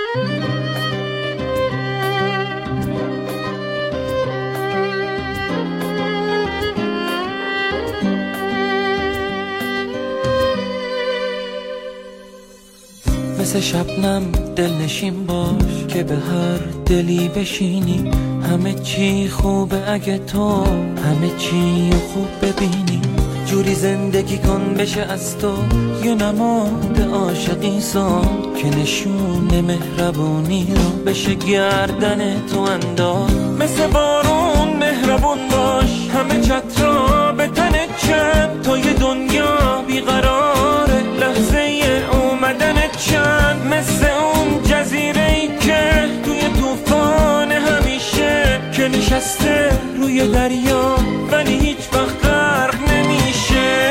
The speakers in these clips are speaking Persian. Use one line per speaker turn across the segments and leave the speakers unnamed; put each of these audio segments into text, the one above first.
مثل شبنم دلنشین باش که به هر دلی بشینی. همه چی خوبه اگه تو همه چی خوب ببینی. جوری زندگی کن بشه از تو یه نماد عاشقی سان که نشون مهربونی رو بشه گردن تو انداز. مثل بارون مهربون باش، همه چترا به تنت چند تا یه دنیا بیقراره لحظه اومدنت چند. مثل اون جزیره‌ای که توی طوفان همیشه که نشسته روی دریا ولی هیچ وقت غرق نمیشه.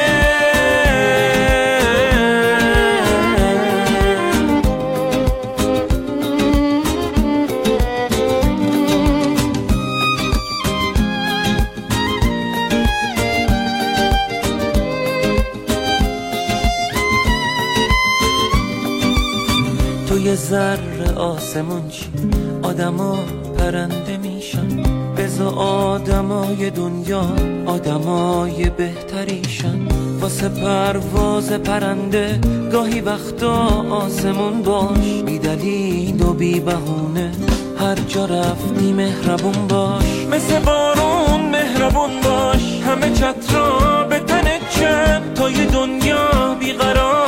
توی ذره آسمون چی آدما پرنده میشن. بذار آدمای دنیا آدمای بهتریشن. واسه پرواز پرنده گاهی وقتا آسمون باش. بی دلیل و بی بهونه هر جا رفتی مهربون باش. مثل بارون مهربون باش، همه چترا به تنت چند تا یه دنیا بیقرار